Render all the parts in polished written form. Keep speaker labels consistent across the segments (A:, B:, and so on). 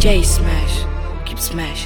A: J Smash, keep smashing.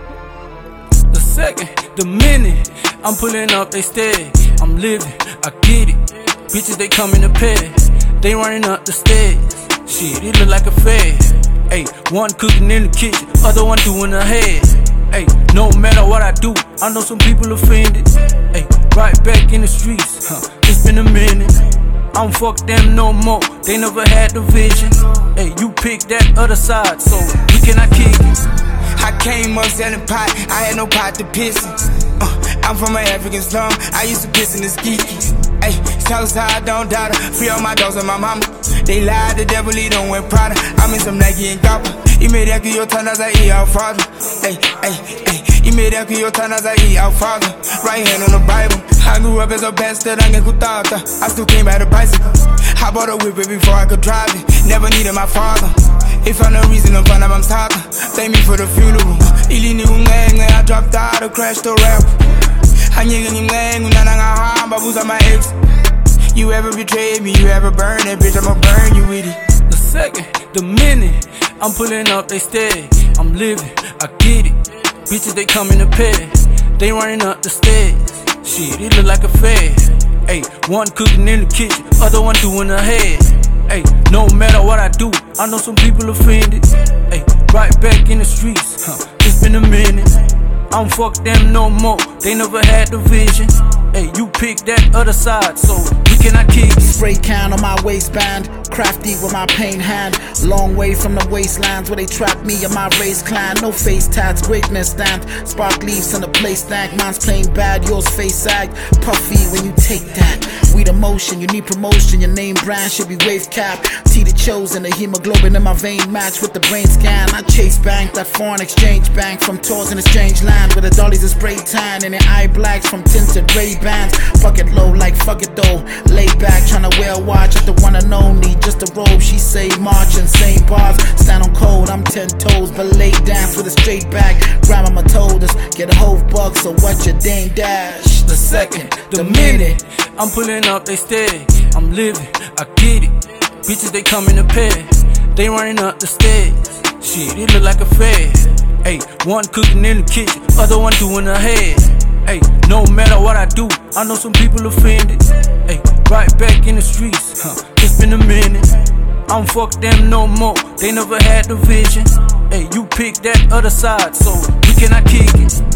B: The second, the minute I'm pulling up, they stay. I'm living, I get it. Bitches, they come in the pair. They running up the stairs. Shit, it look like a fad. Ay, one cooking in the kitchen, other one doing her head. Ay, no matter what I do, I know some people offended. Ay, right back in the streets, it's been a minute. I don't fuck them no more, they never had the vision. Ay, you pick that other side, so we cannot kick it.
C: I came up selling pot, I had no pot to piss in. I'm from an African slum, I used to piss in the skeeky. Ay, tell us how I don't doubt her, free all my dogs and my mama. They lied, the devil, he don't wear Prada. I'm in some Nike and Gappa. I made that your turn as I eat our father. Ay, ay, ay. I made that your turn as I eat our father. Right hand on the Bible. I grew up as a bastard, I still came by the bicycle. I bought a whip before I could drive it. Never needed my father. If I no reason to find out I'm talking, thank me for the funeral. Ili ni ungenge, I dropped out, I crashed the rap. Hanyega ni mnenge, unananga hamba, buza my ex. You ever betrayed me, you ever burn it, bitch, I'ma burn you with it.
B: The second, the minute I'm pulling up, they stay. I'm living, I get it. Bitches, they come in the pair. They running up the stairs. Shit, it look like a fad. Ay, one cooking in the kitchen, other one doing her head. Ay, no matter what I do, I know some people offended. Ay, right back in the streets, it's been a minute. I don't fuck them no more, they never had the vision. Hey, you pick that other side, so we cannot kick it.
D: Spray can on my waistband, crafty with my pain hand. Long way from the wastelands where they trap me and my race clan. No face tats, greatness stand. Spark leaves on the place stank. Man's playing bad, yours face sag. Puffy when you take that. We the motion, you need promotion. Your name brand should be wave cap. T the chosen, the hemoglobin in my vein match with the brain scan. I chase bank, that foreign exchange bank from tours in a strange land where the dollies are spray tan and the eye blacks from tinted Ray bands. Bucket low like fuck it though. Lay back tryna wear a watch at the one and only. Just a robe, she say march and same bars. Stand on cold, I'm 10 toes, but lay dance with a straight back. Grandmama told us get a whole buck, so what your dame dash.
B: The second, the minute I'm pulling up, they stay. I'm living, I get it. Bitches, they come in the pair. They running up the stairs. Shit, it look like a fad. Ay, one cooking in the kitchen, other one doing her head. Ay, no matter what I do, I know some people offended. Ay, right back in the streets, it's been a minute. I don't fuck them no more, they never had the vision. Ay, you pick that other side, so we cannot kick it.